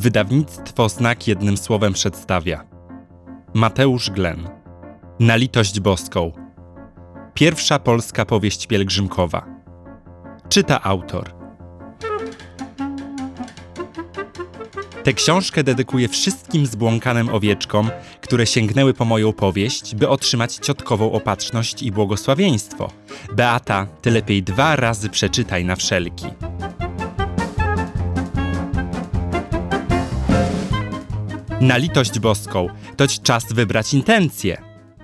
Wydawnictwo Znak jednym słowem przedstawia. Mateusz Glen. Na litość boską. Pierwsza polska powieść pielgrzymkowa. Czyta autor. Tę książkę dedykuję wszystkim zbłąkanym owieczkom, które sięgnęły po moją powieść, by otrzymać ciotkową opatrzność i błogosławieństwo. Beata, ty lepiej 2 razy przeczytaj na wszelki. Na litość boską, toć czas wybrać intencje.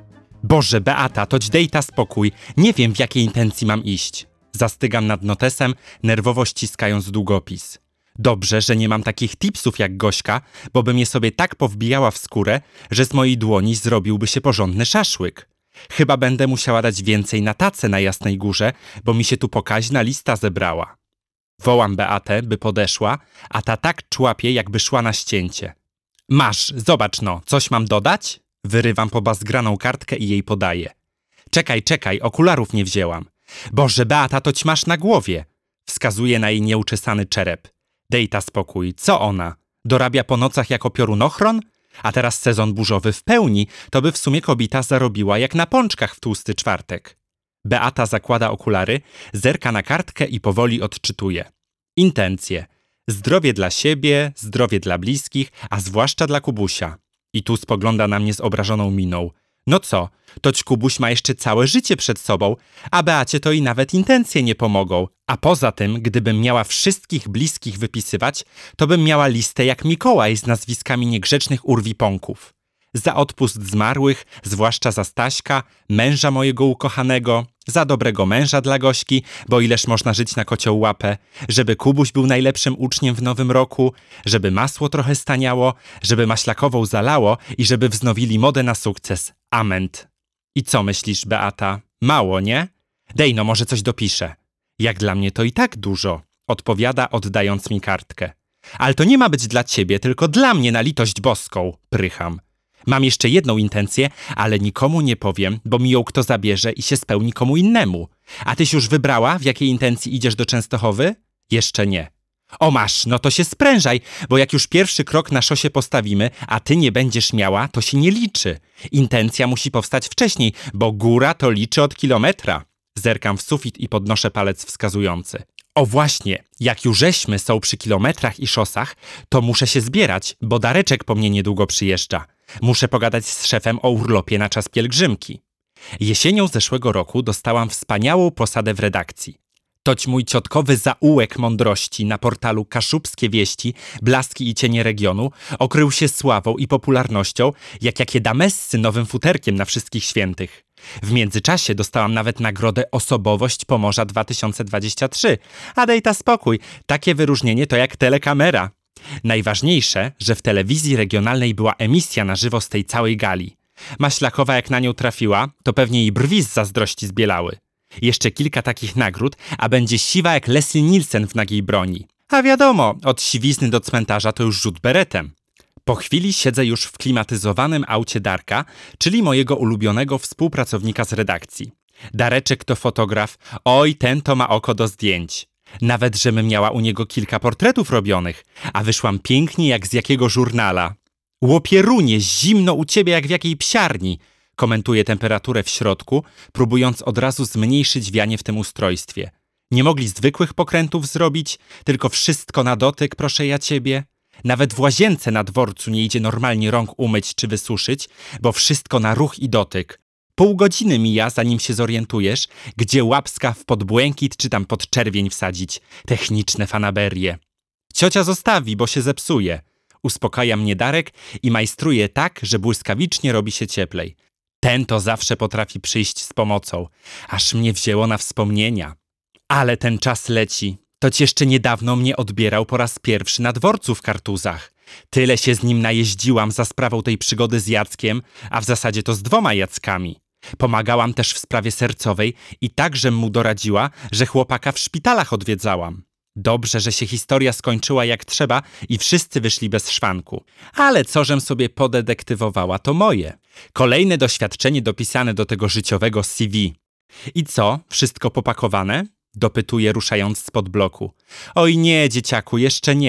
Boże, Beata, toć dej ta spokój, nie wiem w jakiej intencji mam iść. Zastygam nad notesem, nerwowo ściskając długopis. Dobrze, że nie mam takich tipsów jak Gośka, bo by mnie sobie tak powbijała w skórę, że z mojej dłoni zrobiłby się porządny szaszłyk. Chyba będę musiała dać więcej na tacę na Jasnej Górze, bo mi się tu pokaźna lista zebrała. Wołam Beatę, by podeszła, a ta tak człapie, jakby szła na ścięcie. Masz, zobacz no, coś mam dodać? Wyrywam pobazgraną kartkę i jej podaję. Czekaj, okularów nie wzięłam. Boże, Beata, toć masz na głowie. Wskazuje na jej nieuczesany czerep. Dej ta spokój, co ona? Dorabia po nocach jako piorunochron? A teraz sezon burzowy w pełni, to by w sumie kobieta zarobiła jak na pączkach w tłusty czwartek. Beata zakłada okulary, zerka na kartkę i powoli odczytuje. Intencje. Zdrowie dla siebie, zdrowie dla bliskich, a zwłaszcza dla Kubusia. I tu spogląda na mnie z obrażoną miną. No co, toć Kubuś ma jeszcze całe życie przed sobą, a Beacie to i nawet intencje nie pomogą. A poza tym, gdybym miała wszystkich bliskich wypisywać, to bym miała listę jak Mikołaj z nazwiskami niegrzecznych urwiponków. Za odpust zmarłych, zwłaszcza za Staśka, męża mojego ukochanego, za dobrego męża dla Gośki, bo ileż można żyć na kocioł łapę, żeby Kubuś był najlepszym uczniem w nowym roku, żeby masło trochę staniało, żeby maślakową zalało i żeby wznowili modę na sukces. Ament. I co myślisz, Beata? Mało, nie? Dej no, może coś dopiszę. Jak dla mnie to i tak dużo, odpowiada, oddając mi kartkę. Ale to nie ma być dla ciebie, tylko dla mnie na litość boską, prycham. Mam jeszcze jedną intencję, ale nikomu nie powiem, bo mi ją kto zabierze i się spełni komu innemu. A tyś już wybrała, w jakiej intencji idziesz do Częstochowy? Jeszcze nie. O masz, no to się sprężaj, bo jak już pierwszy krok na szosie postawimy, a ty nie będziesz miała, to się nie liczy. Intencja musi powstać wcześniej, bo góra to liczy od kilometra. Zerkam w sufit i podnoszę palec wskazujący. O właśnie, jak jużeśmy są przy kilometrach i szosach, to muszę się zbierać, bo Dareczek po mnie niedługo przyjeżdża. Muszę pogadać z szefem o urlopie na czas pielgrzymki. Jesienią zeszłego roku dostałam wspaniałą posadę w redakcji. Toć mój ciotkowy zaułek mądrości na portalu Kaszubskie Wieści, Blaski i Cienie Regionu okrył się sławą i popularnością, jak jakie damessy nowym futerkiem na Wszystkich Świętych. W międzyczasie dostałam nawet nagrodę Osobowość Pomorza 2023. A dej ta spokój, takie wyróżnienie to jak telekamera. Najważniejsze, że w telewizji regionalnej była emisja na żywo z tej całej gali. Maślakowa jak na nią trafiła, to pewnie jej brwi z zazdrości zbielały. Jeszcze kilka takich nagród, a będzie siwa jak Leslie Nielsen w Nagiej broni. A wiadomo, od siwizny do cmentarza to już rzut beretem. Po chwili siedzę już w klimatyzowanym aucie Darka, czyli mojego ulubionego współpracownika z redakcji. Dareczek to fotograf, oj ten to ma oko do zdjęć. Nawet żebym miała u niego kilka portretów robionych, a wyszłam pięknie jak z jakiego żurnala. Łopierunie, zimno u ciebie jak w jakiej psiarni, komentuje temperaturę w środku, próbując od razu zmniejszyć wianie w tym ustrojstwie. Nie mogli zwykłych pokrętów zrobić, tylko wszystko na dotyk, proszę ja ciebie. Nawet w łazience na dworcu nie idzie normalnie rąk umyć czy wysuszyć, bo wszystko na ruch i dotyk. Pół godziny mija, zanim się zorientujesz, gdzie łapska w podbłękit czy tam pod czerwień wsadzić. Techniczne fanaberie. Ciocia zostawi, bo się zepsuje. Uspokaja mnie Darek i majstruje tak, że błyskawicznie robi się cieplej. Ten to zawsze potrafi przyjść z pomocą. Aż mnie wzięło na wspomnienia. Ale ten czas leci. Toć jeszcze niedawno mnie odbierał po raz pierwszy na dworcu w Kartuzach. Tyle się z nim najeździłam za sprawą tej przygody z Jackiem, a w zasadzie to z 2 Jackami. Pomagałam też w sprawie sercowej i tak, żem mu doradziła, że chłopaka w szpitalach odwiedzałam. Dobrze, że się historia skończyła jak trzeba i wszyscy wyszli bez szwanku. Ale co żem sobie podetektywowała, to moje. Kolejne doświadczenie dopisane do tego życiowego CV. I co, wszystko popakowane? Dopytuje, ruszając spod bloku. Oj nie, dzieciaku, jeszcze nie.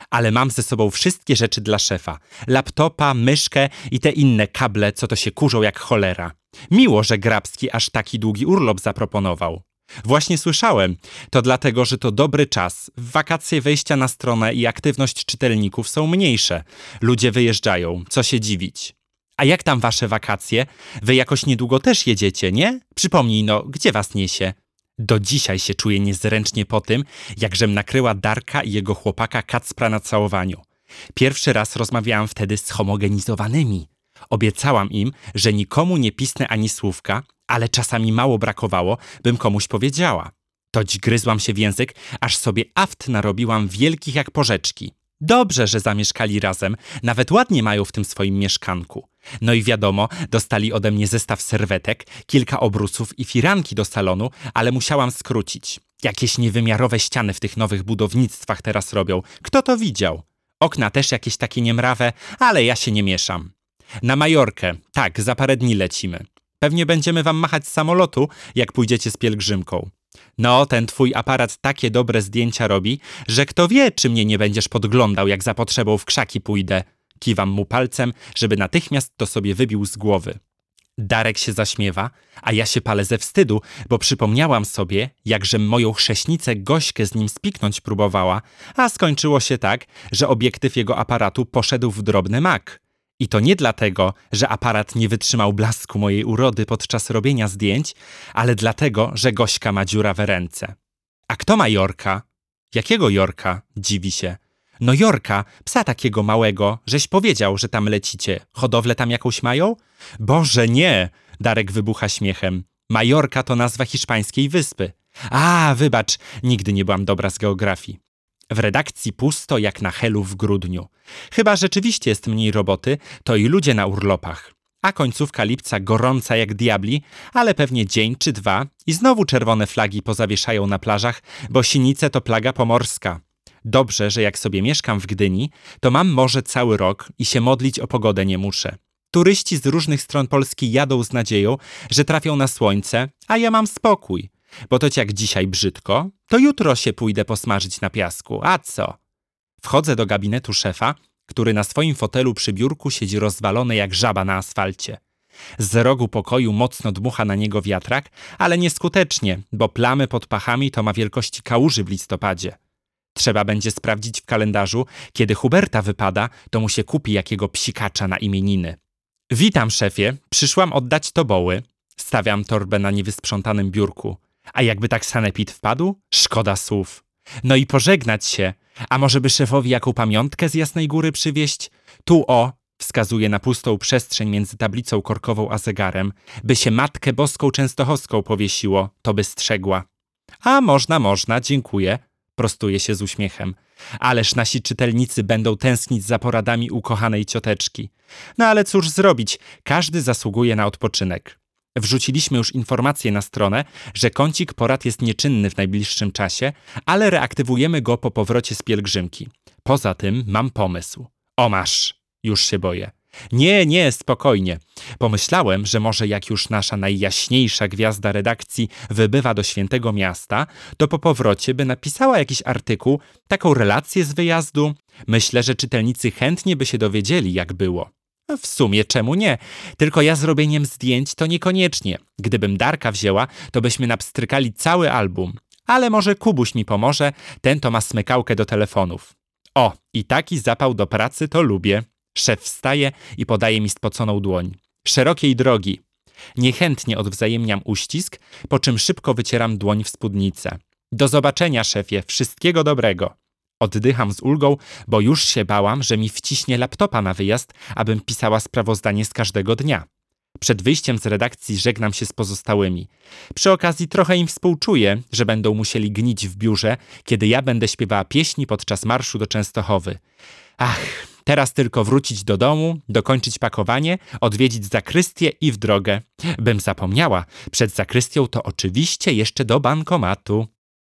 Ale mam ze sobą wszystkie rzeczy dla szefa. Laptopa, myszkę i te inne kable, co to się kurzą jak cholera. Miło, że Grabski aż taki długi urlop zaproponował. Właśnie słyszałem. To dlatego, że to dobry czas. W wakacje wejścia na stronę i aktywność czytelników są mniejsze. Ludzie wyjeżdżają. Co się dziwić. A jak tam wasze wakacje? Wy jakoś niedługo też jedziecie, nie? Przypomnij no, gdzie was niesie? Do dzisiaj się czuję niezręcznie po tym, jakżem nakryła Darka i jego chłopaka Kacpra na całowaniu. Pierwszy raz rozmawiałam wtedy z homogenizowanymi. Obiecałam im, że nikomu nie pisnę ani słówka, ale czasami mało brakowało, bym komuś powiedziała. Toć gryzłam się w język, aż sobie aft narobiłam wielkich jak porzeczki. Dobrze, że zamieszkali razem, nawet ładnie mają w tym swoim mieszkanku. No i wiadomo, dostali ode mnie zestaw serwetek, kilka obrusów i firanki do salonu, ale musiałam skrócić. Jakieś niewymiarowe ściany w tych nowych budownictwach teraz robią. Kto to widział? Okna też jakieś takie niemrawe, ale ja się nie mieszam. Na Majorkę, tak, za parę dni lecimy. Pewnie będziemy wam machać z samolotu, jak pójdziecie z pielgrzymką. No, ten twój aparat takie dobre zdjęcia robi, że kto wie, czy mnie nie będziesz podglądał, jak za potrzebą w krzaki pójdę. Kiwam mu palcem, żeby natychmiast to sobie wybił z głowy. Darek się zaśmiewa, a ja się palę ze wstydu, bo przypomniałam sobie, jakżem moją chrześnicę Gośkę z nim spiknąć próbowała, a skończyło się tak, że obiektyw jego aparatu poszedł w drobny mak. I to nie dlatego, że aparat nie wytrzymał blasku mojej urody podczas robienia zdjęć, ale dlatego, że Gośka ma dziurawe ręce. A kto ma Jorka? Jakiego Jorka? Dziwi się. No Jorka, psa takiego małego, żeś powiedział, że tam lecicie. Hodowlę tam jakąś mają? Boże, nie! Darek wybucha śmiechem. Majorka to nazwa hiszpańskiej wyspy. A, wybacz, nigdy nie byłam dobra z geografii. W redakcji pusto jak na Helu w grudniu. Chyba rzeczywiście jest mniej roboty, to i ludzie na urlopach. A końcówka lipca gorąca jak diabli, ale pewnie dzień czy dwa i znowu czerwone flagi pozawieszają na plażach, bo Sinice to plaga pomorska. Dobrze, że jak sobie mieszkam w Gdyni, to mam morze cały rok i się modlić o pogodę nie muszę. Turyści z różnych stron Polski jadą z nadzieją, że trafią na słońce, a ja mam spokój. Bo to jak dzisiaj brzydko, to jutro się pójdę posmażyć na piasku. A co? Wchodzę do gabinetu szefa, który na swoim fotelu przy biurku siedzi rozwalony jak żaba na asfalcie. Z rogu pokoju mocno dmucha na niego wiatrak, ale nieskutecznie, bo plamy pod pachami to ma wielkości kałuży w listopadzie. Trzeba będzie sprawdzić w kalendarzu, kiedy Huberta wypada, to mu się kupi jakiego psikacza na imieniny. Witam, szefie, przyszłam oddać toboły. Stawiam torbę na niewysprzątanym biurku. A jakby tak sanepid wpadł? Szkoda słów. No i pożegnać się. A może by szefowi jaką pamiątkę z Jasnej Góry przywieźć? Tu wskazuje na pustą przestrzeń między tablicą korkową a zegarem, by się Matkę Boską Częstochowską powiesiło, to by strzegła. A można, dziękuję. Prostuje się z uśmiechem. Ależ nasi czytelnicy będą tęsknić za poradami ukochanej cioteczki. No ale cóż zrobić, każdy zasługuje na odpoczynek. Wrzuciliśmy już informację na stronę, że kącik porad jest nieczynny w najbliższym czasie, ale reaktywujemy go po powrocie z pielgrzymki. Poza tym mam pomysł. O masz, już się boję. Nie, spokojnie. Pomyślałem, że może jak już nasza najjaśniejsza gwiazda redakcji wybywa do świętego miasta, to po powrocie by napisała jakiś artykuł, taką relację z wyjazdu. Myślę, że czytelnicy chętnie by się dowiedzieli, jak było. W sumie czemu nie? Tylko ja z robieniem zdjęć to niekoniecznie. Gdybym Darka wzięła, to byśmy napstrykali cały album. Ale może Kubuś mi pomoże, ten to ma smykałkę do telefonów. O, i taki zapał do pracy to lubię. Szef wstaje i podaje mi spoconą dłoń. Szerokiej drogi. Niechętnie odwzajemniam uścisk, po czym szybko wycieram dłoń w spódnicę. Do zobaczenia, szefie, wszystkiego dobrego. Oddycham z ulgą, bo już się bałam, że mi wciśnie laptopa na wyjazd, abym pisała sprawozdanie z każdego dnia. Przed wyjściem z redakcji żegnam się z pozostałymi. Przy okazji trochę im współczuję, że będą musieli gnić w biurze, kiedy ja będę śpiewała pieśni podczas marszu do Częstochowy. Ach, teraz tylko wrócić do domu, dokończyć pakowanie, odwiedzić zakrystię i w drogę. Bym zapomniała, przed zakrystią to oczywiście jeszcze do bankomatu.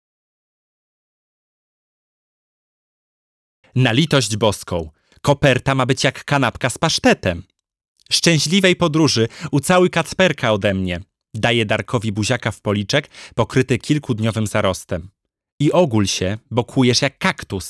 Na litość boską. Koperta ma być jak kanapka z pasztetem. Szczęśliwej podróży, ucałuj Kacperka ode mnie. Daje Darkowi buziaka w policzek, pokryty kilkudniowym zarostem. I ogól się, bo kłujesz jak kaktus.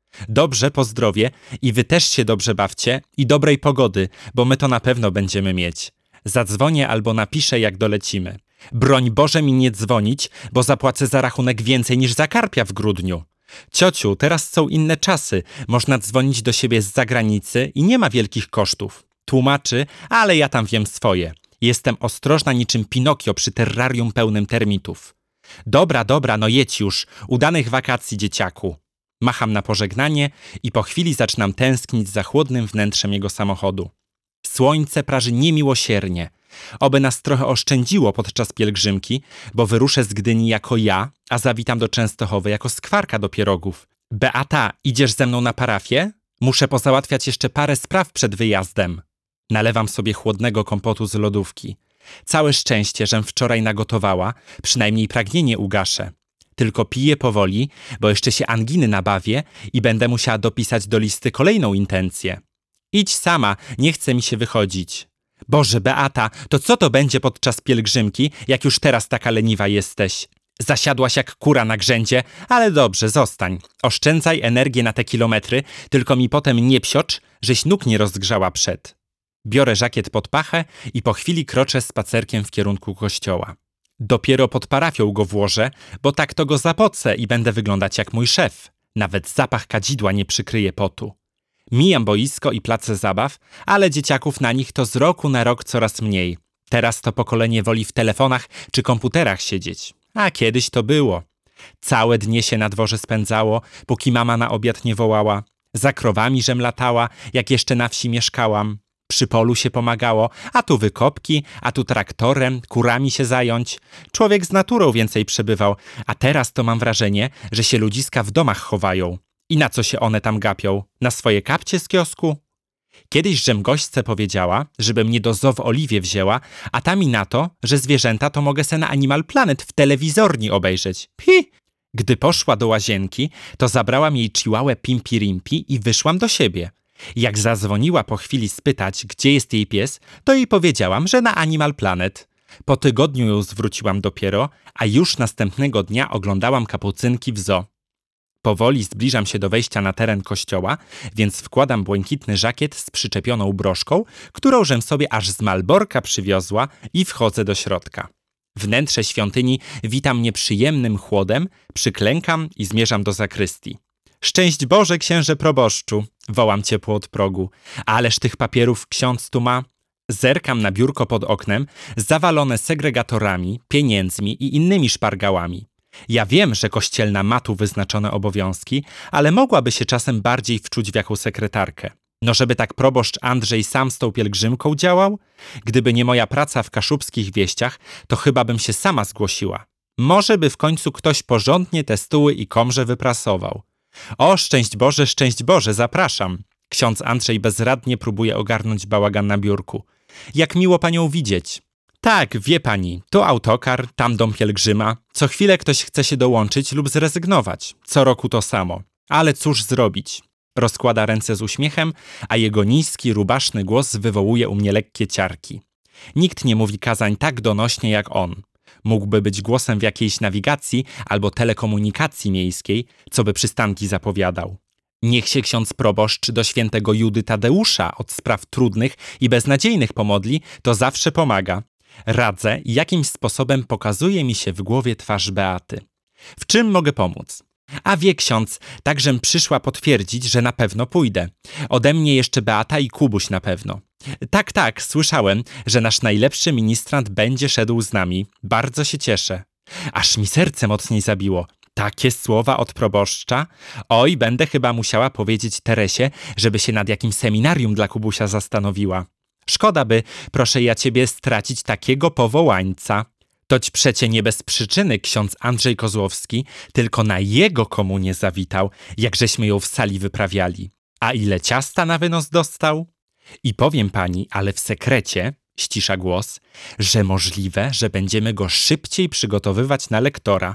Dobrze, pozdrowie i wy też się dobrze bawcie i dobrej pogody, bo my to na pewno będziemy mieć. Zadzwonię albo napiszę, jak dolecimy. Broń Boże mi nie dzwonić, bo zapłacę za rachunek więcej niż za karpia w grudniu. Ciociu, teraz są inne czasy. Można dzwonić do siebie z zagranicy i nie ma wielkich kosztów. Tłumaczy, ale ja tam wiem swoje. Jestem ostrożna niczym Pinokio przy terrarium pełnym termitów. Dobra, no jedź już. Udanych wakacji, dzieciaku. Macham na pożegnanie i po chwili zaczynam tęsknić za chłodnym wnętrzem jego samochodu. Słońce praży niemiłosiernie. Oby nas trochę oszczędziło podczas pielgrzymki, bo wyruszę z Gdyni jako ja, a zawitam do Częstochowy jako skwarka do pierogów. Beata, idziesz ze mną na parafię? Muszę pozałatwiać jeszcze parę spraw przed wyjazdem. Nalewam sobie chłodnego kompotu z lodówki. Całe szczęście, żem wczoraj nagotowała, przynajmniej pragnienie ugaszę. Tylko piję powoli, bo jeszcze się anginy nabawię i będę musiała dopisać do listy kolejną intencję. Idź sama, nie chce mi się wychodzić. Boże, Beata, to co to będzie podczas pielgrzymki, jak już teraz taka leniwa jesteś? Zasiadłaś jak kura na grzędzie, ale dobrze, zostań. Oszczędzaj energię na te kilometry, tylko mi potem nie psiocz, żeś nóg nie rozgrzała przed. Biorę żakiet pod pachę i po chwili kroczę spacerkiem w kierunku kościoła. Dopiero pod parafią go włożę, bo tak to go zapocę i będę wyglądać jak mój szef. Nawet zapach kadzidła nie przykryje potu. Mijam boisko i place zabaw, ale dzieciaków na nich to z roku na rok coraz mniej. Teraz to pokolenie woli w telefonach czy komputerach siedzieć. A kiedyś to było. Całe dnie się na dworze spędzało, póki mama na obiad nie wołała. Za krowami żem latała, jak jeszcze na wsi mieszkałam. Przy polu się pomagało, a tu wykopki, a tu traktorem, kurami się zająć. Człowiek z naturą więcej przebywał, a teraz to mam wrażenie, że się ludziska w domach chowają. I na co się one tam gapią? Na swoje kapcie z kiosku? Kiedyś żem gośce powiedziała, żeby mnie do Zoo w Oliwie wzięła, a ta mi na to, że zwierzęta to mogę se na Animal Planet w telewizorni obejrzeć. Pi! Gdy poszła do łazienki, to zabrałam jej chihuahę Pimpi-Rimpi i wyszłam do siebie. Jak zadzwoniła po chwili spytać, gdzie jest jej pies, to jej powiedziałam, że na Animal Planet. Po tygodniu ją zwróciłam dopiero, a już następnego dnia oglądałam kapucynki w zoo. Powoli zbliżam się do wejścia na teren kościoła, więc wkładam błękitny żakiet z przyczepioną broszką, którą żem sobie aż z Malborka przywiozła i wchodzę do środka. Wnętrze świątyni wita mnie przyjemnym chłodem, przyklękam i zmierzam do zakrystii. Szczęść Boże, księże proboszczu, wołam ciepło od progu. Ależ tych papierów ksiądz tu ma. Zerkam na biurko pod oknem, zawalone segregatorami, pieniędzmi i innymi szpargałami. Ja wiem, że kościelna ma tu wyznaczone obowiązki, ale mogłaby się czasem bardziej wczuć w jaką sekretarkę. No żeby tak proboszcz Andrzej sam z tą pielgrzymką działał? Gdyby nie moja praca w kaszubskich wieściach, to chyba bym się sama zgłosiła. Może by w końcu ktoś porządnie te stóły i komrze wyprasował. O, szczęść Boże, zapraszam. Ksiądz Andrzej bezradnie próbuje ogarnąć bałagan na biurku. Jak miło panią widzieć. Tak, wie pani, tu autokar, tam dom pielgrzyma. Co chwilę ktoś chce się dołączyć lub zrezygnować. Co roku to samo. Ale cóż zrobić? Rozkłada ręce z uśmiechem, a jego niski, rubaszny głos wywołuje u mnie lekkie ciarki. Nikt nie mówi kazań tak donośnie jak on. Mógłby być głosem w jakiejś nawigacji albo telekomunikacji miejskiej, co by przystanki zapowiadał. Niech się ksiądz proboszcz do świętego Judy Tadeusza od spraw trudnych i beznadziejnych pomodli, to zawsze pomaga. Radzę i jakimś sposobem pokazuje mi się w głowie twarz Beaty. W czym mogę pomóc? A wie ksiądz, tak żem przyszła potwierdzić, że na pewno pójdę. Ode mnie jeszcze Beata i Kubuś na pewno. Tak, słyszałem, że nasz najlepszy ministrant będzie szedł z nami. Bardzo się cieszę. Aż mi serce mocniej zabiło. Takie słowa od proboszcza? Oj, będę chyba musiała powiedzieć Teresie, żeby się nad jakim seminarium dla Kubusia zastanowiła. Szkoda by, proszę ja ciebie, stracić takiego powołańca. Toć przecie nie bez przyczyny ksiądz Andrzej Kozłowski tylko na jego komunię zawitał, jak żeśmy ją w sali wyprawiali. A ile ciasta na wynos dostał? I powiem pani, ale w sekrecie, ścisza głos, że możliwe, że będziemy go szybciej przygotowywać na lektora.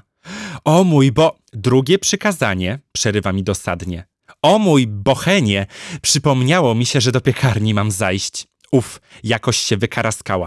O mój drugie przykazanie, przerywa mi dosadnie. O mój bochenie, przypomniało mi się, że do piekarni mam zajść. Jakoś się wykaraskałam.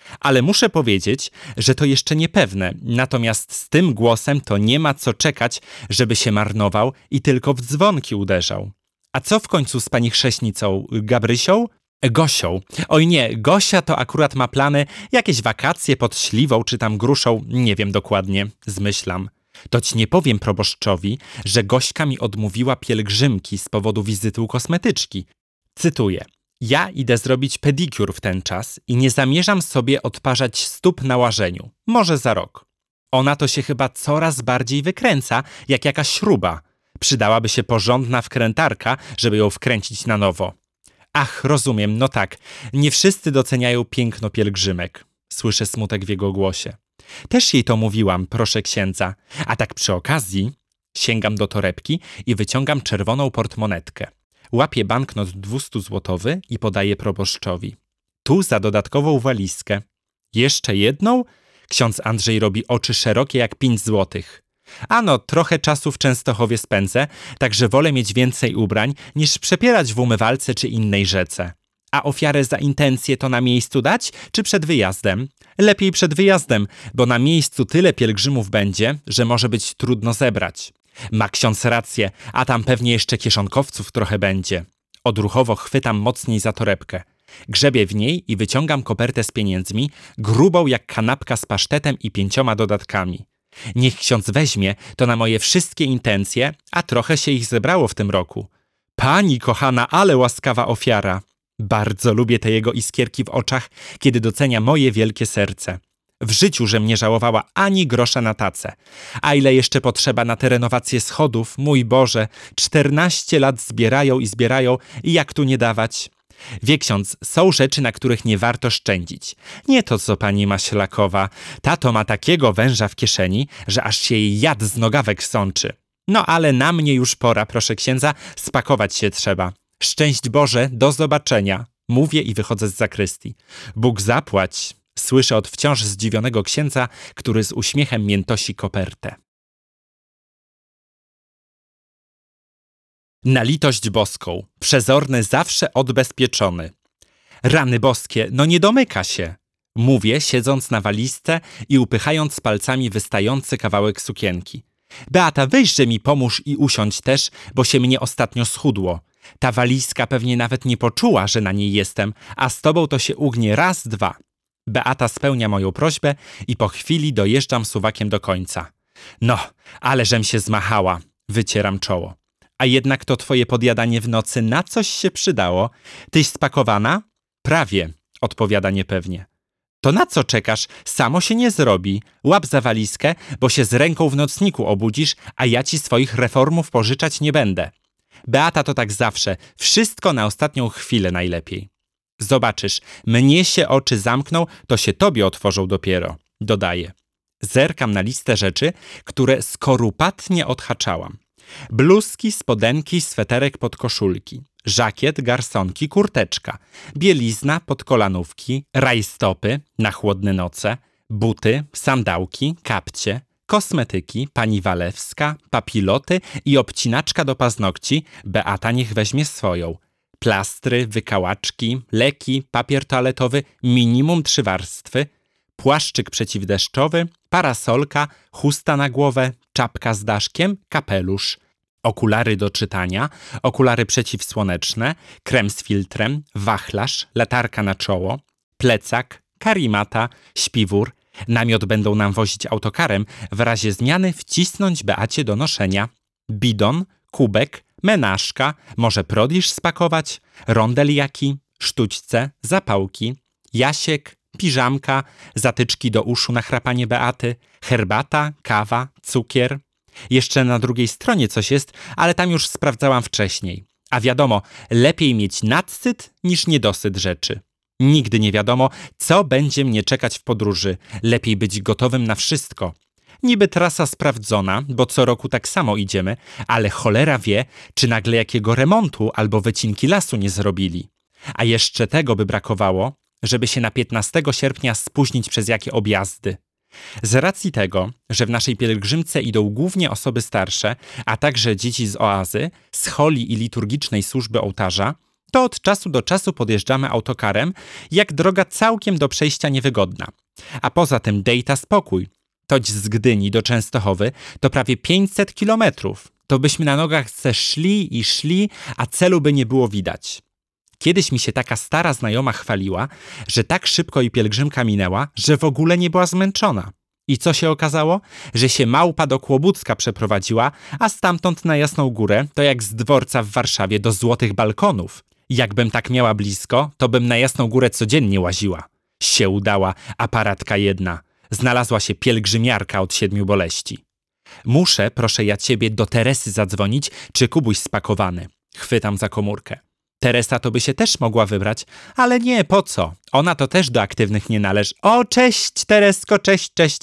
Ale muszę powiedzieć, że to jeszcze niepewne, natomiast z tym głosem to nie ma co czekać, żeby się marnował i tylko w dzwonki uderzał. A co w końcu z pani chrzestnicą Gabrysią? Gosią. Oj nie, Gosia to akurat ma plany, jakieś wakacje pod Śliwą czy tam Gruszą, nie wiem dokładnie, zmyślam. Toć nie powiem proboszczowi, że Gośka mi odmówiła pielgrzymki z powodu wizyty u kosmetyczki. Cytuję. Ja idę zrobić pedikur w ten czas i nie zamierzam sobie odparzać stóp na łażeniu. Może za rok. Ona to się chyba coraz bardziej wykręca, jak jakaś śruba. Przydałaby się porządna wkrętarka, żeby ją wkręcić na nowo. Ach, rozumiem, no tak. Nie wszyscy doceniają piękno pielgrzymek. Słyszę smutek w jego głosie. Też jej to mówiłam, proszę księdza. A tak przy okazji sięgam do torebki i wyciągam czerwoną portmonetkę. Łapię banknot 200-złotowy i podaję proboszczowi. Tu za dodatkową walizkę. Jeszcze jedną? Ksiądz Andrzej robi oczy szerokie jak 5 złotych. Ano, trochę czasu w Częstochowie spędzę, także wolę mieć więcej ubrań, niż przepierać w umywalce czy innej rzece. A ofiarę za intencje to na miejscu dać, czy przed wyjazdem? Lepiej przed wyjazdem, bo na miejscu tyle pielgrzymów będzie, że może być trudno zebrać. Ma ksiądz rację, a tam pewnie jeszcze kieszonkowców trochę będzie. Odruchowo chwytam mocniej za torebkę. Grzebię w niej i wyciągam kopertę z pieniędzmi, grubą jak kanapka z pasztetem i 5 dodatkami. Niech ksiądz weźmie to na moje wszystkie intencje, a trochę się ich zebrało w tym roku. Pani kochana, ale łaskawa ofiara. Bardzo lubię te jego iskierki w oczach, kiedy docenia moje wielkie serce. W życiu, żem nie żałowała ani grosza na tacę. A ile jeszcze potrzeba na te renowacje schodów, mój Boże, 14 lat zbierają i jak tu nie dawać? Wie ksiądz, są rzeczy, na których nie warto szczędzić. Nie to, co pani Maślakowa. Tato ma takiego węża w kieszeni, że aż się jej jad z nogawek sączy. No ale na mnie już pora, proszę księdza, spakować się trzeba. Szczęść Boże, do zobaczenia. Mówię i wychodzę z zakrystii. Bóg zapłać. Słyszę od wciąż zdziwionego księdza, który z uśmiechem miętosi kopertę. Na litość boską. Przezorny zawsze odbezpieczony. Rany boskie, no nie domyka się. Mówię, siedząc na walizce i upychając palcami wystający kawałek sukienki. Beata, weźże mi pomóż i usiądź też, bo się mnie ostatnio schudło. Ta walizka pewnie nawet nie poczuła, że na niej jestem, a z tobą to się ugnie raz, dwa. Beata spełnia moją prośbę i po chwili dojeżdżam suwakiem do końca. No, ale żem się zmachała. Wycieram czoło. A jednak to twoje podjadanie w nocy na coś się przydało. Tyś spakowana? Prawie, odpowiada niepewnie. To na co czekasz? Samo się nie zrobi. Łap za walizkę, bo się z ręką w nocniku obudzisz, a ja ci swoich reformów pożyczać nie będę. Beata to tak zawsze. Wszystko na ostatnią chwilę najlepiej. Zobaczysz, mnie się oczy zamkną, to się tobie otworzą dopiero. Dodaję. Zerkam na listę rzeczy, które skorupatnie odhaczałam. Bluzki, spodenki, sweterek pod koszulki, żakiet, garsonki, kurteczka, bielizna, podkolanówki, rajstopy na chłodne noce, buty, sandałki, kapcie, kosmetyki, pani Walewska, papiloty i obcinaczka do paznokci, Beata niech weźmie swoją, plastry, wykałaczki, leki, papier toaletowy, minimum 3 warstwy, płaszczyk przeciwdeszczowy, parasolka, chusta na głowę, czapka z daszkiem, kapelusz, okulary do czytania, okulary przeciwsłoneczne, krem z filtrem, wachlarz, latarka na czoło, plecak, karimata, śpiwór. Namiot będą nam wozić autokarem, w razie zmiany wcisnąć Beacie do noszenia. Bidon, kubek, menażka, może prodisz spakować, rondel jaki, sztućce, zapałki, jasiek, piżamka, zatyczki do uszu na chrapanie Beaty, herbata, kawa, cukier. Jeszcze na drugiej stronie coś jest, ale tam już sprawdzałam wcześniej. A wiadomo, lepiej mieć nadsyt niż niedosyt rzeczy. Nigdy nie wiadomo, co będzie mnie czekać w podróży. Lepiej być gotowym na wszystko. Niby trasa sprawdzona, bo co roku tak samo idziemy, ale cholera wie, czy nagle jakiego remontu albo wycinki lasu nie zrobili. A jeszcze tego by brakowało, żeby się na 15 sierpnia spóźnić przez jakie objazdy. Z racji tego, że w naszej pielgrzymce idą głównie osoby starsze, a także dzieci z oazy, z holi i liturgicznej służby ołtarza, to od czasu do czasu podjeżdżamy autokarem, jak droga całkiem do przejścia niewygodna. A poza tym dejta spokój. Toć z Gdyni do Częstochowy to prawie 500 kilometrów. To byśmy na nogach szli i szli, a celu by nie było widać. Kiedyś mi się taka stara znajoma chwaliła, że tak szybko jej pielgrzymka minęła, że w ogóle nie była zmęczona. I co się okazało? Że się małpa do Kłobucka przeprowadziła, a stamtąd na Jasną Górę to jak z dworca w Warszawie do Złotych Balkonów. Jakbym tak miała blisko, to bym na Jasną Górę codziennie łaziła. Się udała, aparatka jedna. Znalazła się pielgrzymiarka od 7 boleści. Muszę, proszę ja ciebie, do Teresy zadzwonić, czy Kubuś spakowany. Chwytam za komórkę. Teresa to by się też mogła wybrać, ale nie, po co? Ona to też do aktywnych nie należy. O, cześć, Teresko, cześć, cześć.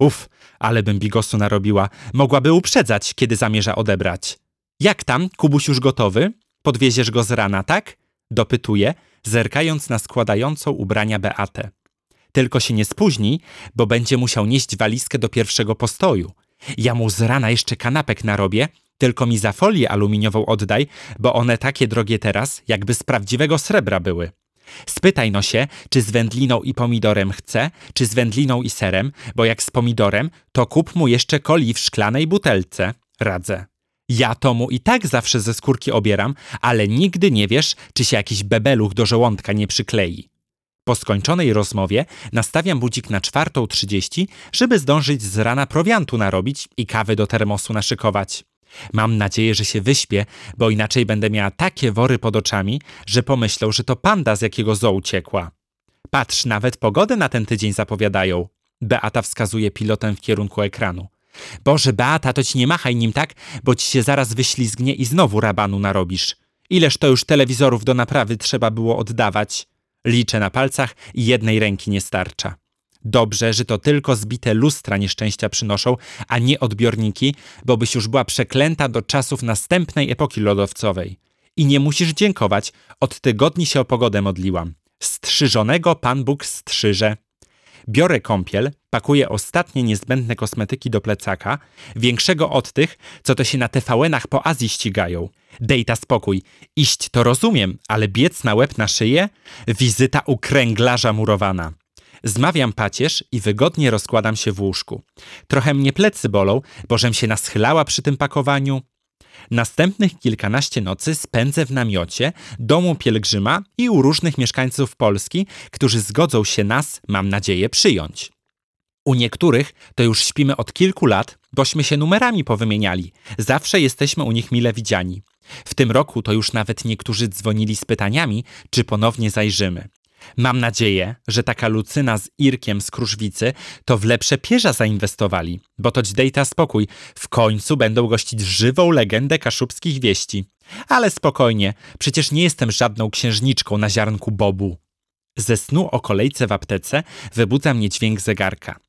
Ale bym bigosu narobiła. Mogłaby uprzedzać, kiedy zamierza odebrać. Jak tam, Kubuś już gotowy? Podwieziesz go z rana, tak? Dopytuję, zerkając na składającą ubrania Beatę. Tylko się nie spóźnij, bo będzie musiał nieść walizkę do pierwszego postoju. Ja mu z rana jeszcze kanapek narobię, tylko mi za folię aluminiową oddaj, bo one takie drogie teraz, jakby z prawdziwego srebra były. Spytaj no się, czy z wędliną i pomidorem chce, czy z wędliną i serem, bo jak z pomidorem, to kup mu jeszcze coli w szklanej butelce. Radzę. Ja to mu i tak zawsze ze skórki obieram, ale nigdy nie wiesz, czy się jakiś bebeluch do żołądka nie przyklei. Po skończonej rozmowie nastawiam budzik na 4:30, żeby zdążyć z rana prowiantu narobić i kawę do termosu naszykować. Mam nadzieję, że się wyśpię, bo inaczej będę miała takie wory pod oczami, że pomyślą, że to panda z jakiego zoo uciekła. Patrz, nawet pogodę na ten tydzień zapowiadają. Beata wskazuje pilotem w kierunku ekranu. Boże, Beata, to ci nie machaj nim tak, bo ci się zaraz wyślizgnie i znowu rabanu narobisz. Ileż to już telewizorów do naprawy trzeba było oddawać. Liczę na palcach i jednej ręki nie starcza. Dobrze, że to tylko zbite lustra nieszczęścia przynoszą, a nie odbiorniki, bo byś już była przeklęta do czasów następnej epoki lodowcowej. I nie musisz dziękować, od tygodni się o pogodę modliłam. Strzyżonego Pan Bóg strzyże. Biorę kąpiel, pakuję ostatnie niezbędne kosmetyki do plecaka, większego od tych, co to się na TVN-ach po Azji ścigają. Dejta spokój. Iść to rozumiem, ale biec na łeb na szyję? Wizyta u kręglarza murowana. Zmawiam pacierz i wygodnie rozkładam się w łóżku. Trochę mnie plecy bolą, bo żem się naschylała przy tym pakowaniu. Następnych kilkanaście nocy spędzę w namiocie, domu pielgrzyma i u różnych mieszkańców Polski, którzy zgodzą się nas, mam nadzieję, przyjąć. U niektórych to już śpimy od kilku lat, bośmy się numerami powymieniali. Zawsze jesteśmy u nich mile widziani. W tym roku to już nawet niektórzy dzwonili z pytaniami, czy ponownie zajrzymy. Mam nadzieję, że taka Lucyna z Irkiem z Kruszwicy to w lepsze pierza zainwestowali, bo toć dejta spokój, w końcu będą gościć żywą legendę kaszubskich wieści. Ale spokojnie, przecież nie jestem żadną księżniczką na ziarnku bobu. Ze snu o kolejce w aptece wybudza mnie dźwięk zegarka.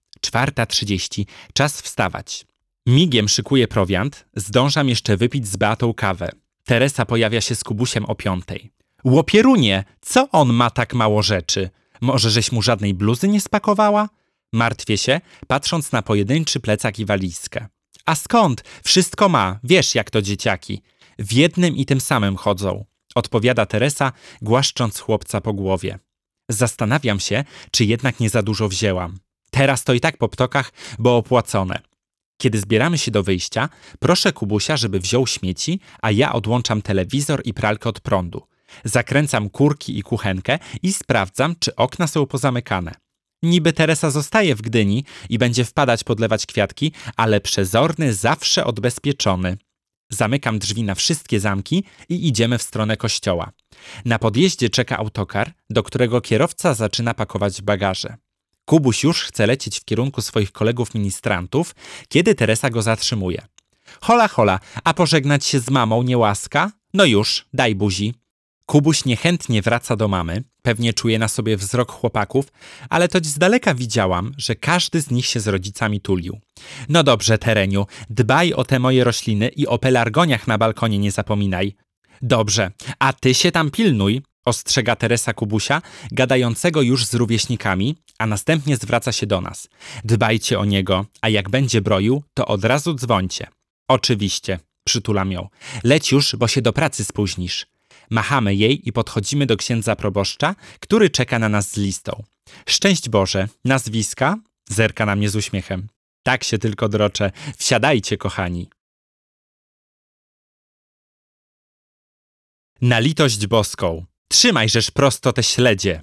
4:30, czas wstawać. Migiem szykuję prowiant, zdążam jeszcze wypić z Beatą kawę. Teresa pojawia się z Kubusiem o 5:00. Łopierunie, co on ma tak mało rzeczy? Może żeś mu żadnej bluzy nie spakowała? Martwię się, patrząc na pojedynczy plecak i walizkę. A skąd? Wszystko ma, wiesz jak to dzieciaki. W jednym i tym samym chodzą, odpowiada Teresa, głaszcząc chłopca po głowie. Zastanawiam się, czy jednak nie za dużo wzięłam. Teraz to i tak po ptokach, bo opłacone. Kiedy zbieramy się do wyjścia, proszę Kubusia, żeby wziął śmieci, a ja odłączam telewizor i pralkę od prądu. Zakręcam kurki i kuchenkę i sprawdzam, czy okna są pozamykane. Niby Teresa zostaje w Gdyni i będzie wpadać podlewać kwiatki, ale przezorny zawsze odbezpieczony. Zamykam drzwi na wszystkie zamki i idziemy w stronę kościoła. Na podjeździe czeka autokar, do którego kierowca zaczyna pakować bagaże. Kubuś już chce lecieć w kierunku swoich kolegów ministrantów, kiedy Teresa go zatrzymuje. Hola, hola, a pożegnać się z mamą nie łaska? No już, daj buzi. Kubuś niechętnie wraca do mamy, pewnie czuje na sobie wzrok chłopaków, ale toć z daleka widziałam, że każdy z nich się z rodzicami tulił. No dobrze, Tereniu, dbaj o te moje rośliny i o pelargoniach na balkonie nie zapominaj. Dobrze, a ty się tam pilnuj, ostrzega Teresa Kubusia, gadającego już z rówieśnikami, a następnie zwraca się do nas. Dbajcie o niego, a jak będzie broił, to od razu dzwońcie. Oczywiście, przytulam ją. Leć już, bo się do pracy spóźnisz. Machamy jej i podchodzimy do księdza proboszcza, który czeka na nas z listą. Szczęść Boże, nazwiska? Zerka na mnie z uśmiechem. Tak się tylko droczę. Wsiadajcie, kochani. Na litość boską. Trzymajżeż prosto te śledzie.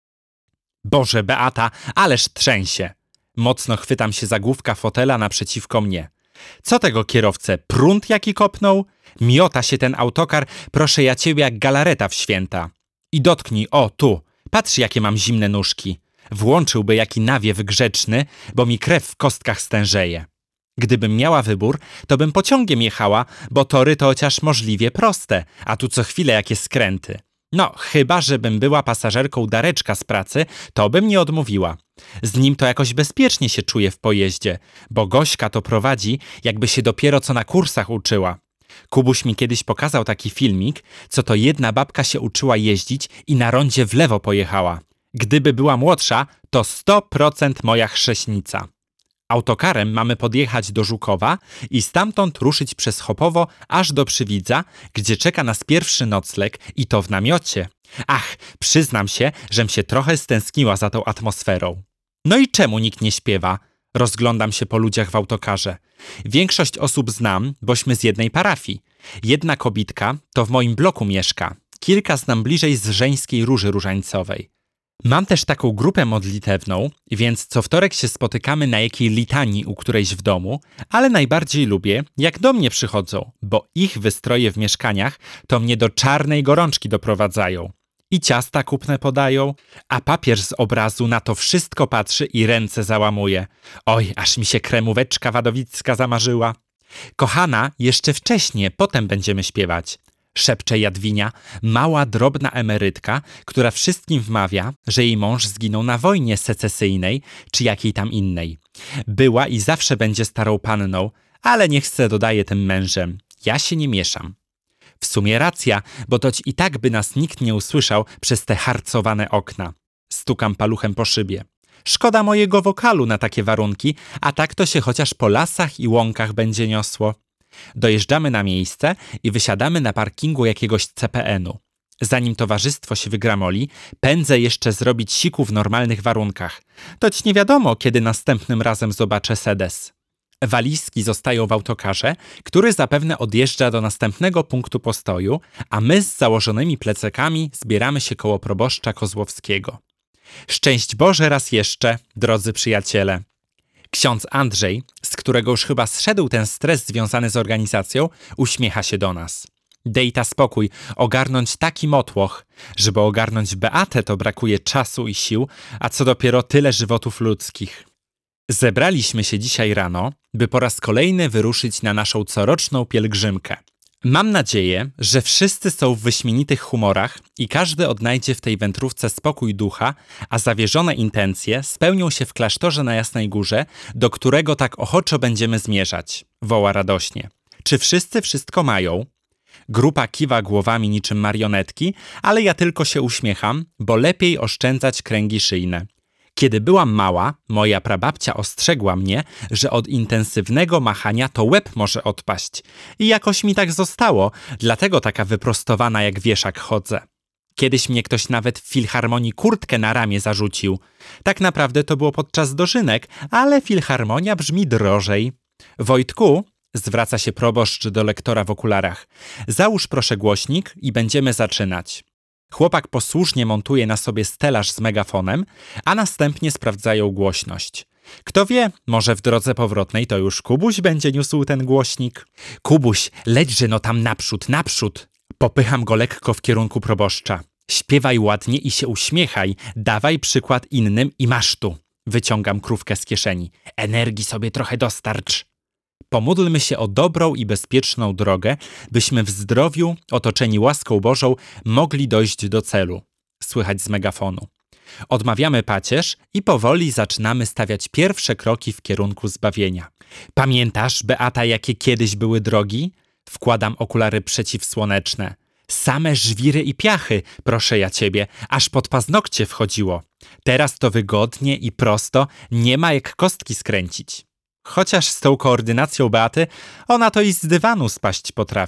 Boże, Beata, ależ trzęsie. Mocno chwytam się za główka fotela naprzeciwko mnie. Co tego kierowcę, prąd jaki kopnął? Miota się ten autokar, proszę ja ciebie, jak galareta w święta. I dotknij, o tu, patrz jakie mam zimne nóżki. Włączyłby jaki nawiew grzeczny, bo mi krew w kostkach stężeje. Gdybym miała wybór, to bym pociągiem jechała, bo tory to chociaż możliwie proste, a tu co chwilę jakie skręty. No, chyba żebym była pasażerką Dareczka z pracy, to bym nie odmówiła. Z nim to jakoś bezpiecznie się czuję w pojeździe, bo Gośka to prowadzi, jakby się dopiero co na kursach uczyła. Kubuś mi kiedyś pokazał taki filmik, co to jedna babka się uczyła jeździć i na rondzie w lewo pojechała. Gdyby była młodsza, to 100% moja chrześnica. Autokarem mamy podjechać do Żukowa i stamtąd ruszyć przez Chopowo aż do Przywidza, gdzie czeka nas pierwszy nocleg i to w namiocie. Ach, przyznam się, żem się trochę stęskniła za tą atmosferą. No i czemu nikt nie śpiewa? Rozglądam się po ludziach w autokarze. Większość osób znam, bośmy z jednej parafii. Jedna kobitka to w moim bloku mieszka. Kilka znam bliżej z Żeńskiej Róży Różańcowej. Mam też taką grupę modlitewną, więc co wtorek się spotykamy na jakiej litanii u którejś w domu, ale najbardziej lubię, jak do mnie przychodzą, bo ich wystroje w mieszkaniach to mnie do czarnej gorączki doprowadzają. I ciasta kupne podają, a papież z obrazu na to wszystko patrzy i ręce załamuje. Oj, aż mi się kremóweczka wadowicka zamarzyła. Kochana, jeszcze wcześnie, potem będziemy śpiewać. Szepcze Jadwinia, mała, drobna emerytka, która wszystkim wmawia, że jej mąż zginął na wojnie secesyjnej czy jakiej tam innej. Była i zawsze będzie starą panną, ale niech se dodaje tym mężem. Ja się nie mieszam. W sumie racja, bo toć i tak by nas nikt nie usłyszał przez te harcowane okna. Stukam paluchem po szybie. Szkoda mojego wokalu na takie warunki, a tak to się chociaż po lasach i łąkach będzie niosło. Dojeżdżamy na miejsce i wysiadamy na parkingu jakiegoś CPN-u. Zanim towarzystwo się wygramoli, pędzę jeszcze zrobić siku w normalnych warunkach. Toć nie wiadomo, kiedy następnym razem zobaczę sedes. Walizki zostają w autokarze, który zapewne odjeżdża do następnego punktu postoju, a my z założonymi plecakami zbieramy się koło proboszcza Kozłowskiego. Szczęść Boże raz jeszcze, drodzy przyjaciele. Ksiądz Andrzej, z którego już chyba zszedł ten stres związany z organizacją, uśmiecha się do nas. Dej ta spokój, ogarnąć taki motłoch. Żeby ogarnąć Beatę, to brakuje czasu i sił, a co dopiero tyle żywotów ludzkich. Zebraliśmy się dzisiaj rano, by po raz kolejny wyruszyć na naszą coroczną pielgrzymkę. Mam nadzieję, że wszyscy są w wyśmienitych humorach i każdy odnajdzie w tej wędrówce spokój ducha, a zawierzone intencje spełnią się w klasztorze na Jasnej Górze, do którego tak ochoczo będziemy zmierzać, woła radośnie. Czy wszyscy wszystko mają? Grupa kiwa głowami niczym marionetki, ale ja tylko się uśmiecham, bo lepiej oszczędzać kręgi szyjne. Kiedy byłam mała, moja prababcia ostrzegła mnie, że od intensywnego machania to łeb może odpaść. I jakoś mi tak zostało, dlatego taka wyprostowana jak wieszak chodzę. Kiedyś mnie ktoś nawet w filharmonii kurtkę na ramię zarzucił. Tak naprawdę to było podczas dożynek, ale filharmonia brzmi drożej. Wojtku, zwraca się proboszcz do lektora w okularach, załóż proszę głośnik i będziemy zaczynać. Chłopak posłusznie montuje na sobie stelaż z megafonem, a następnie sprawdzają głośność. Kto wie, może w drodze powrotnej to już Kubuś będzie niósł ten głośnik. Kubuś, lećże no tam naprzód, naprzód! Popycham go lekko w kierunku proboszcza. Śpiewaj ładnie i się uśmiechaj, dawaj przykład innym i masz tu. Wyciągam krówkę z kieszeni. Energii sobie trochę dostarcz. Pomódlmy się o dobrą i bezpieczną drogę, byśmy w zdrowiu, otoczeni łaską Bożą, mogli dojść do celu. Słychać z megafonu. Odmawiamy pacierz i powoli zaczynamy stawiać pierwsze kroki w kierunku zbawienia. Pamiętasz, Beata, jakie kiedyś były drogi? Wkładam okulary przeciwsłoneczne. Same żwiry i piachy, proszę ja ciebie, aż pod paznokcie wchodziło. Teraz to wygodnie i prosto, nie ma jak kostki skręcić. Chociaż z tą koordynacją Beaty, ona to i z dywanu spaść potrafi.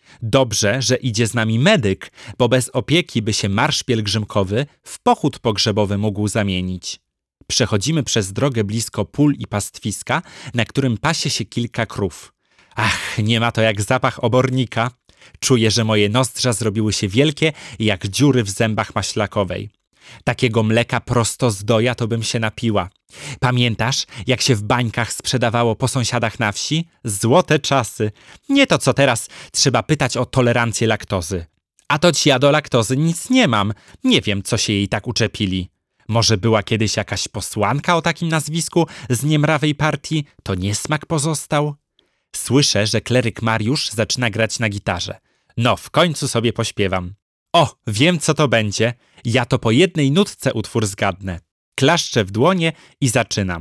Dobrze, że idzie z nami medyk, bo bez opieki by się marsz pielgrzymkowy w pochód pogrzebowy mógł zamienić. Przechodzimy przez drogę blisko pól i pastwiska, na którym pasie się kilka krów. Ach, nie ma to jak zapach obornika. Czuję, że moje nozdrza zrobiły się wielkie, jak dziury w zębach maślakowej. Takiego mleka prosto z doja to bym się napiła. Pamiętasz, jak się w bańkach sprzedawało po sąsiadach na wsi? Złote czasy. Nie to co teraz, trzeba pytać o tolerancję laktozy. A toć ja do laktozy nic nie mam. Nie wiem, co się jej tak uczepili. Może była kiedyś jakaś posłanka o takim nazwisku z niemrawej partii? To niesmak pozostał? Słyszę, że kleryk Mariusz zaczyna grać na gitarze. No, w końcu sobie pośpiewam. O, wiem co to będzie. Ja to po jednej nutce utwór zgadnę. Klaszczę w dłonie i zaczynam.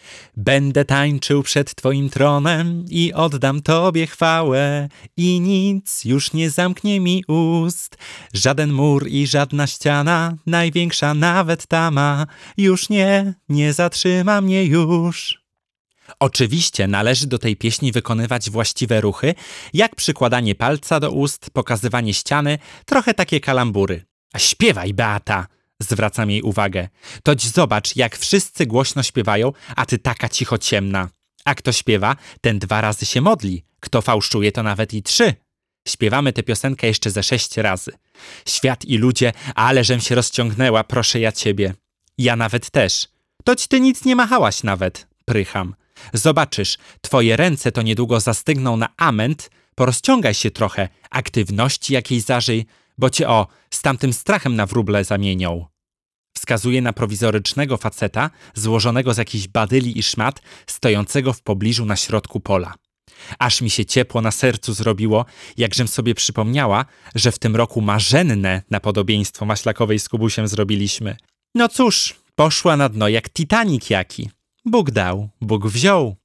Będę tańczył przed Twoim tronem i oddam Tobie chwałę i nic już nie zamknie mi ust. Żaden mur i żadna ściana, największa nawet tama, już nie zatrzyma mnie już. Oczywiście należy do tej pieśni wykonywać właściwe ruchy, jak przykładanie palca do ust, pokazywanie ściany, trochę takie kalambury. A śpiewaj, Beata! Zwracam jej uwagę. Toć zobacz, jak wszyscy głośno śpiewają, a ty taka cichociemna. A kto śpiewa, ten 2 razy się modli. Kto fałszuje, to nawet i 3. Śpiewamy tę piosenkę jeszcze ze 6 razy. Świat i ludzie, ale żem się rozciągnęła, proszę ja ciebie. Ja nawet też. Toć ty nic nie machałaś nawet. Prycham. Zobaczysz, twoje ręce to niedługo zastygną na ament. Porozciągaj się trochę, aktywności jakiej zażyj, bo cię z tamtym strachem na wróble zamienią. Wskazuje na prowizorycznego faceta, złożonego z jakichś badyli i szmat, stojącego w pobliżu na środku pola. Aż mi się ciepło na sercu zrobiło, jakżem sobie przypomniała, że w tym roku marzenne na podobieństwo Maślakowej z Kubusiem zrobiliśmy. No cóż, poszła na dno jak Titanic jaki. Bóg dał, Bóg wziął.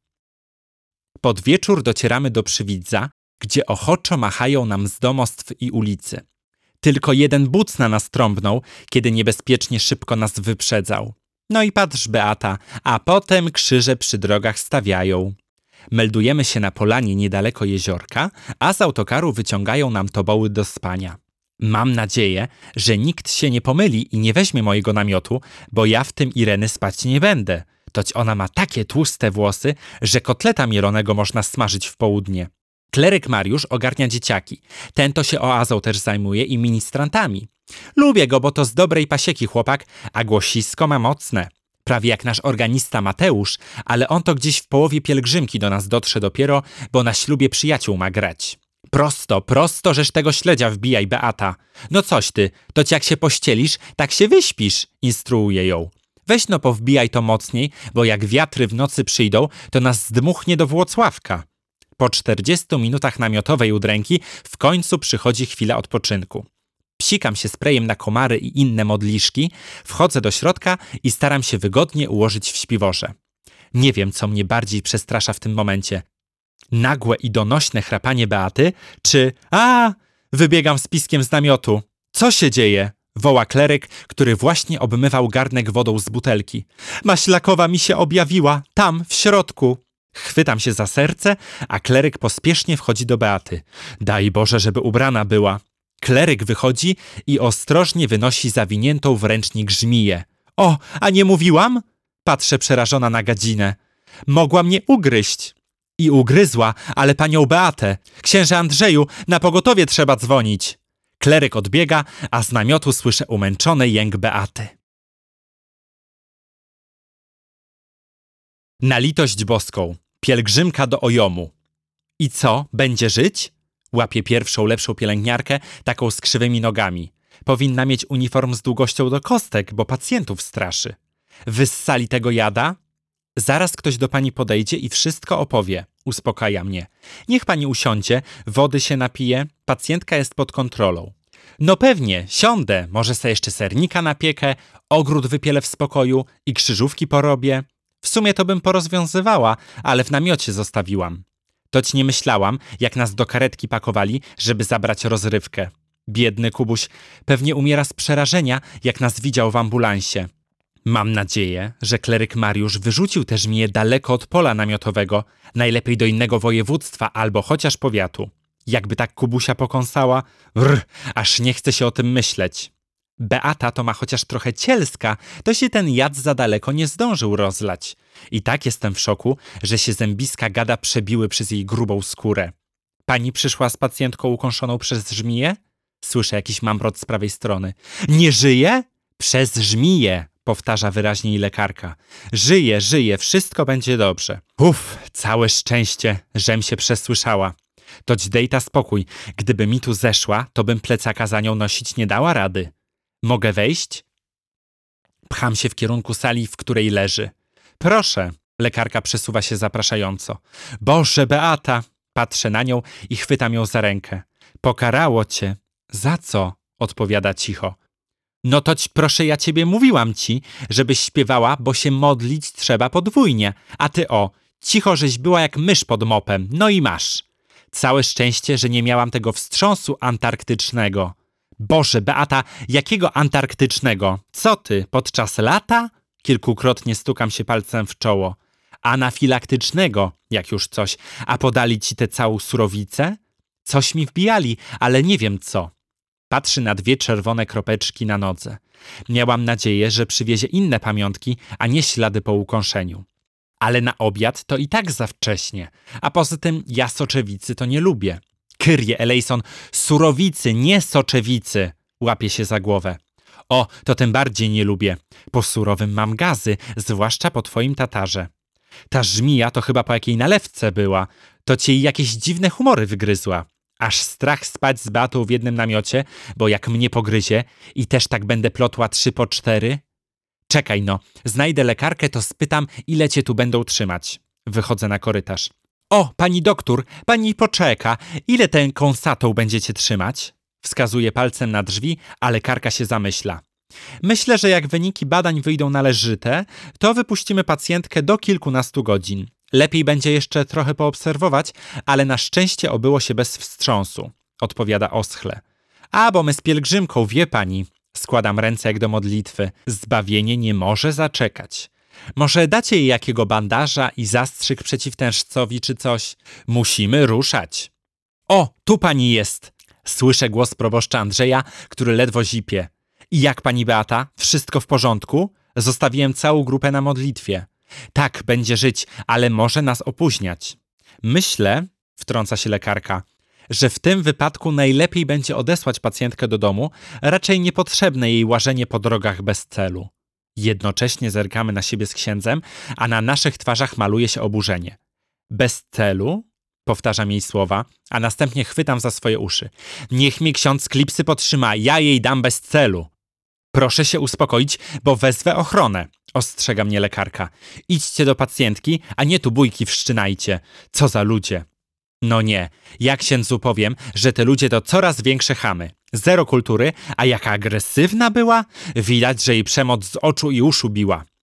Pod wieczór docieramy do Przywidza, gdzie ochoczo machają nam z domostw i ulicy. Tylko jeden buc na nas trąbnął, kiedy niebezpiecznie szybko nas wyprzedzał. No i patrz, Beata, a potem krzyże przy drogach stawiają. Meldujemy się na polanie niedaleko jeziorka, a z autokaru wyciągają nam toboły do spania. Mam nadzieję, że nikt się nie pomyli i nie weźmie mojego namiotu, bo ja w tym Ireny spać nie będę. Toć ona ma takie tłuste włosy, że kotleta mielonego można smażyć w południe. Kleryk Mariusz ogarnia dzieciaki. Ten to się oazą też zajmuje i ministrantami. Lubię go, bo to z dobrej pasieki chłopak, a głosisko ma mocne. Prawie jak nasz organista Mateusz, ale on to gdzieś w połowie pielgrzymki do nas dotrze dopiero, bo na ślubie przyjaciół ma grać. Prosto, żeż tego śledzia wbijaj, Beata. No coś ty, toć jak się pościelisz, tak się wyśpisz, instruuje ją. Weź no powbijaj to mocniej, bo jak wiatry w nocy przyjdą, to nas zdmuchnie do Włocławka. Po 40 minutach namiotowej udręki w końcu przychodzi chwila odpoczynku. Psikam się sprayem na komary i inne modliszki, wchodzę do środka i staram się wygodnie ułożyć w śpiworze. Nie wiem, co mnie bardziej przestrasza w tym momencie. Nagłe i donośne chrapanie Beaty, czy wybiegam z piskiem z namiotu. Co się dzieje? Woła kleryk, który właśnie obmywał garnek wodą z butelki. Maślakowa mi się objawiła, tam, w środku. Chwytam się za serce, a kleryk pospiesznie wchodzi do Beaty. Daj Boże, żeby ubrana była. Kleryk wychodzi i ostrożnie wynosi zawiniętą w ręcznik żmiję. O, a nie mówiłam? Patrzę przerażona na gadzinę. Mogła mnie ugryźć. I ugryzła, ale panią Beatę. Księże Andrzeju, na pogotowie trzeba dzwonić. Kleryk odbiega, a z namiotu słyszę umęczony jęk Beaty. Na litość boską. Pielgrzymka do Ojomu. I co, będzie żyć? Łapie pierwszą, lepszą pielęgniarkę, taką z krzywymi nogami. Powinna mieć uniform z długością do kostek, bo pacjentów straszy. Wyssali tego jada? Zaraz ktoś do pani podejdzie i wszystko opowie. Uspokaja mnie. Niech pani usiądzie, wody się napije, pacjentka jest pod kontrolą. No pewnie, siądę, może se jeszcze sernika napiekę, ogród wypielę w spokoju i krzyżówki porobię. W sumie to bym porozwiązywała, ale w namiocie zostawiłam. Toć nie myślałam, jak nas do karetki pakowali, żeby zabrać rozrywkę. Biedny Kubuś pewnie umiera z przerażenia, jak nas widział w ambulansie. Mam nadzieję, że kleryk Mariusz wyrzucił też mnie daleko od pola namiotowego, najlepiej do innego województwa albo chociaż powiatu. Jakby tak Kubusia pokąsała. Aż nie chce się o tym myśleć. Beata to ma chociaż trochę cielska, to się ten jad za daleko nie zdążył rozlać. I tak jestem w szoku, że się zębiska gada przebiły przez jej grubą skórę. Pani przyszła z pacjentką ukąszoną przez żmiję? Słyszę jakiś mamrot z prawej strony. Nie żyje? Przez żmiję, powtarza wyraźnie jej lekarka. Żyje, żyje, wszystko będzie dobrze. Całe szczęście, żem się przesłyszała. Toć dej ta spokój. Gdyby mi tu zeszła, to bym plecaka za nią nosić nie dała rady. Mogę wejść? Pcham się w kierunku sali, w której leży. Proszę. Lekarka przesuwa się zapraszająco. Boże, Beata! Patrzę na nią i chwytam ją za rękę. Pokarało cię. Za co? Odpowiada cicho. No toć proszę, ja ciebie mówiłam ci, żebyś śpiewała, bo się modlić trzeba podwójnie. A ty cicho żeś była jak mysz pod mopem. No i masz. Całe szczęście, że nie miałam tego wstrząsu antarktycznego. Boże, Beata, jakiego antarktycznego? Co ty, podczas lata? Kilkukrotnie stukam się palcem w czoło. Anafilaktycznego, jak już coś. A podali ci tę całą surowicę? Coś mi wbijali, ale nie wiem co. Patrzy na 2 czerwone kropeczki na nodze. Miałam nadzieję, że przywiezie inne pamiątki, a nie ślady po ukąszeniu. Ale na obiad to i tak za wcześnie. A poza tym ja soczewicy to nie lubię. Kyrie eleison, surowicy, nie soczewicy. Łapie się za głowę. To tym bardziej nie lubię. Po surowym mam gazy, zwłaszcza po twoim tatarze. Ta żmija to chyba po jakiej nalewce była. To cię jakieś dziwne humory wygryzła. Aż strach spać z Beatą w jednym namiocie, bo jak mnie pogryzie i też tak będę plotła 3 po 4. Czekaj no, znajdę lekarkę, to spytam, ile cię tu będą trzymać. Wychodzę na korytarz. Pani doktor, pani poczeka, ile tę kąsatą będziecie trzymać? Wskazuje palcem na drzwi, a lekarka się zamyśla. Myślę, że jak wyniki badań wyjdą należyte, to wypuścimy pacjentkę do kilkunastu godzin. Lepiej będzie jeszcze trochę poobserwować, ale na szczęście obyło się bez wstrząsu, odpowiada oschle. Bo my z pielgrzymką, wie pani. Składam ręce jak do modlitwy. Zbawienie nie może zaczekać. Może dacie jej jakiego bandaża i zastrzyk przeciwtężcowi czy coś? Musimy ruszać. Tu pani jest. Słyszę głos proboszcza Andrzeja, który ledwo zipie. I jak pani Beata? Wszystko w porządku? Zostawiłem całą grupę na modlitwie. Tak, będzie żyć, ale może nas opóźniać. Myślę, wtrąca się lekarka, że w tym wypadku najlepiej będzie odesłać pacjentkę do domu, raczej niepotrzebne jej łażenie po drogach bez celu. Jednocześnie zerkamy na siebie z księdzem, a na naszych twarzach maluje się oburzenie. Bez celu? Powtarzam jej słowa, a następnie chwytam za swoje uszy. Niech mi ksiądz klipsy podtrzyma, ja jej dam bez celu. Proszę się uspokoić, bo wezwę ochronę, ostrzega mnie lekarka. Idźcie do pacjentki, a nie tu bójki wszczynajcie. Co za ludzie. No nie, ja księdzu powiem, że te ludzie to coraz większe chamy. Zero kultury, a jaka agresywna była? Widać, że jej przemoc z oczu i uszu biła.